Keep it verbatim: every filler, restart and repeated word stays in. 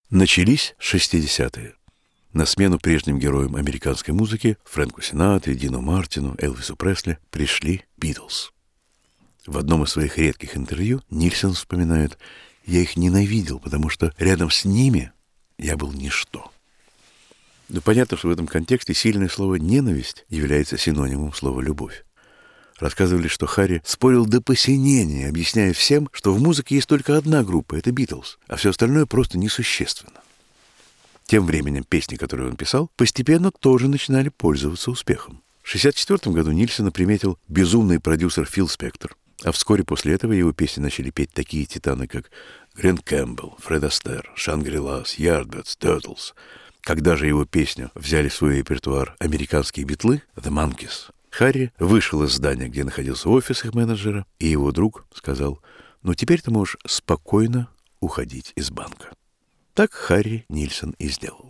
Начались шестидесятые. На смену прежним героям американской музыки Фрэнку Синатре, Дину Мартину, Элвису Пресли пришли Битлз. В одном из своих редких интервью Нильсон вспоминает: «Я их ненавидел, потому что рядом с ними я был ничто». Но понятно, что в этом контексте сильное слово «ненависть» является синонимом слова «любовь». Рассказывали, что Харри спорил до посинения, объясняя всем, что в музыке есть только одна группа — это Битлз, а все остальное просто несущественно. Тем временем песни, которые он писал, постепенно тоже начинали пользоваться успехом. В шестьдесят четвёртом году Нильсона приметил безумный продюсер Фил Спектор, а вскоре после этого его песни начали петь такие титаны, как Грэм Кэмпбелл, Фред Астер, Шангри-Лас, Ярдбердс, Тёртлс. Когда же его песню взяли в свой репертуар американские битлы, The Monkees, Харри вышел из здания, где находился офис их менеджера, и его друг сказал: «Ну, теперь ты можешь спокойно уходить из банка». Так Харри Нильсон и сделал.